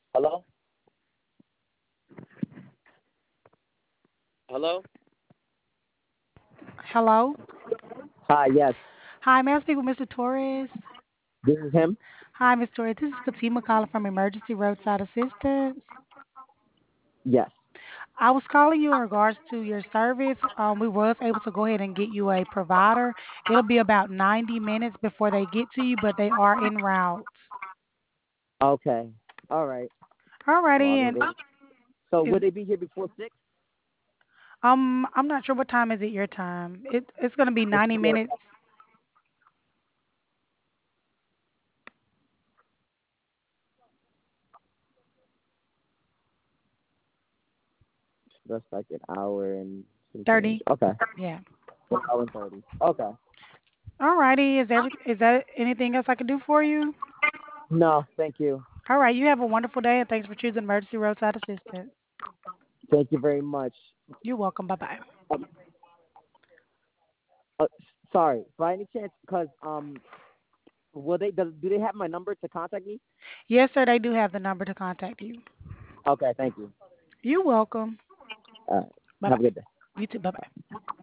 Hello? Hello? Hello. Hi, yes. Hi, may I speak with Mr. Torres? This is him? Hi, Mr. Torres. This is Fatima calling from Emergency Roadside Assistance. Yes. I was calling you in regards to your service. We was able to go ahead and get you a provider. It'll be about 90 minutes before they get to you, but they are en route. Okay. All right. Well, Alrighty, I'll just and wait. So is would they be here before 6? I'm not sure what time is it your time. It's gonna be It's 90 4. minutes. That's like an hour and some change. 30. Okay. Yeah. 1 hour and 30. Okay. Alrighty, is that anything else I can do for you? No, thank you. All right, you have a wonderful day and thanks for choosing Emergency Roadside Assistance. Thank you very much. You're welcome. Bye bye. Um, uh, sorry, by any chance, because will they do they have my number to contact me? Yes, sir, they do have the number to contact you. Okay, thank you. You're welcome. All right. Bye Have bye. a good day. You too. Bye bye.